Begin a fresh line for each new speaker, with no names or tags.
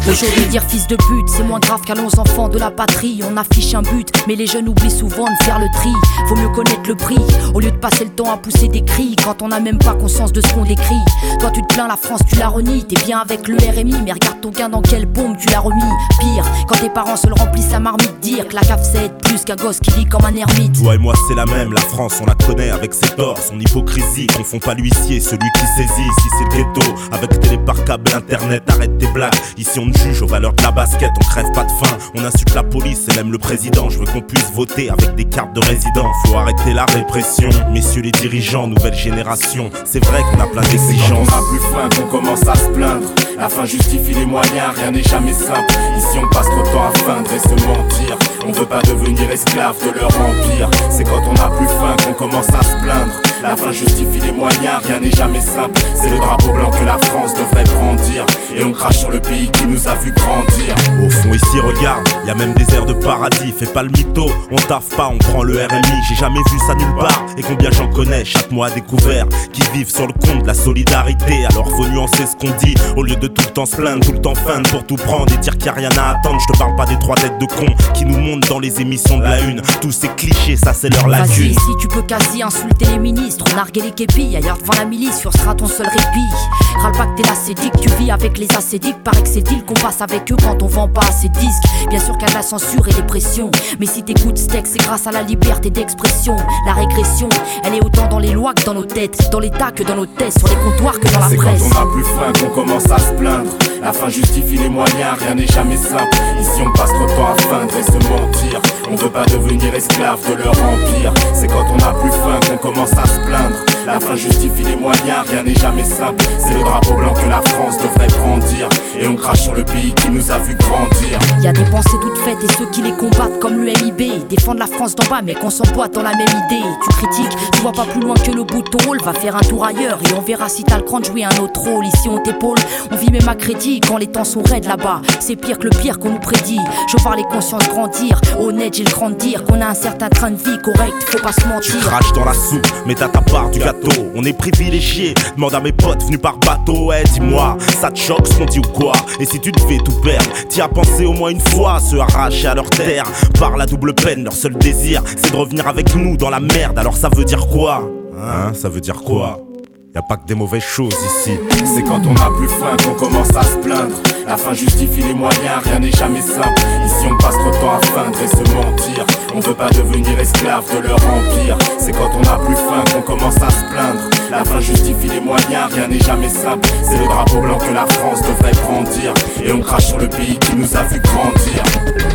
Le jour de dire fils de pute, c'est moins grave qu'à nos enfants de la patrie. On affiche un but, mais les jeunes oublient souvent de faire le tri. Faut mieux connaître le prix, au lieu de passer le temps à pousser des cris quand on n'a même pas conscience de ce qu'on décrit. Toi tu te plains, la France tu la renies. T'es bien avec le RMI, mais regarde ton gain dans quelle bombe tu l'as remis. Pire, quand tes parents se le remplissent la marmite. Dire que la cave c'est être plus qu'un gosse qui vit comme un ermite.
Toi et moi c'est la même, la France on la connaît avec ses torts, son hypocrisie. Confond pas l'huissier, celui qui saisit. Ici c'est le ghetto, avec télé par câble et internet. Arrête tes blagues, ici on te juge aux valeurs de la basket. On crève pas de faim, on insulte la police et même le président. Je veux qu'on puisse voter avec des cartes de résident. Faut arrêter la répression, messieurs les dirigeants, nouvelle génération. C'est vrai qu'on a plein d'exigences.
Quand on a plus faim qu'on commence à se plaindre. La fin justifie les moyens, rien n'est jamais simple. Ici on passe trop de temps à feindre et se mentir. On veut pas devenir esclave de leur empire. C'est quand on a plus faim qu'on commence à se plaindre. La fin justifie les moyens, rien n'est jamais simple. C'est le drapeau blanc que la France devrait brandir. Et on crache sur le pays qui nous a vu grandir.
Au fond ici regarde, y a même des airs de paradis. Fais pas le mytho, on taffe pas, on prend le RMI. J'ai jamais vu ça nulle part, et combien j'en connais chaque mois à découvert, qui vivent sur le compte de la solidarité. Alors faut nuancer ce qu'on dit, au lieu de tout le temps se plaindre, tout le temps feindre pour tout prendre et dire qu'il y a rien à attendre. Je te parle pas des trois têtes de cons qui nous montent dans les émissions de la une. Tous ces clichés, ça c'est leur lacune.
Vas-y, ici tu peux quasi insulter les ministres, narguer les képis, ailleurs devant la milice, sur sera ton seul répit. Râle pas que t'es l'acédique, tu vis avec les acédiques. Paraît que c'est deal qu'on passe avec eux quand on vend pas assez de disques. Bien sûr qu'il y a de la censure et des pressions, mais si t'écoutes ce texte, c'est grâce à la liberté d'expression. La régression, elle est autant dans les lois que dans nos têtes, dans l'état que dans nos tests, sur les comptoirs que dans la
presse.
C'est
quand on a plus faim qu'on commence à se plaindre. La fin justifie les moyens, rien n'est jamais simple. Ici on passe trop de temps à feindre et se mentir. On veut pas devenir esclave de leur empire. C'est quand on a plus faim qu'on commence à se plaindre. La fin justifie les moyens, rien n'est jamais simple. C'est le drapeau blanc que la France devrait brandir. Et on crache sur le pays qui nous a vu grandir.
Y'a des pensées toutes faites et ceux qui les combattent comme le MIB. Ils défendent la France d'en bas mais qu'on s'emboîte dans la même idée. Tu critiques, tu vois pas plus loin que le bout de ton rôle. Va faire un tour ailleurs et on verra si t'as le cran de jouer un autre rôle. Ici on t'épaule, on vit même à crédit quand les temps sont raides là-bas. C'est pire que le pire qu'on nous prédit. Je vois les consciences grandir, honnête j'ai le cran de dire qu'on a un certain train de vie correct, faut pas se mentir.
Tu craches dans la soupe, mais t'as ta part du gâteau. On est privilégiés, demande à mes potes venus par bateau. Ouais dis-moi, ça te choque ce qu'on dit ou quoi? Et si tu te fais tout perdre, t'y as pensé au moins une fois? Se arracher à leur terre par la double peine, leur seul désir c'est de revenir avec nous dans la merde. Alors ça veut dire quoi? Hein, ça veut dire quoi? Y'a pas que des mauvaises choses ici.
C'est quand on a plus faim qu'on commence à se plaindre. La fin justifie les moyens, rien n'est jamais simple. Ici on passe trop de temps à feindre et se mentir. On veut pas devenir esclave de leur empire. C'est quand on a plus faim qu'on commence à se plaindre. La fin justifie les moyens, rien n'est jamais simple. C'est le drapeau blanc que la France devrait brandir. Et on crache sur le pays qui nous a vu grandir.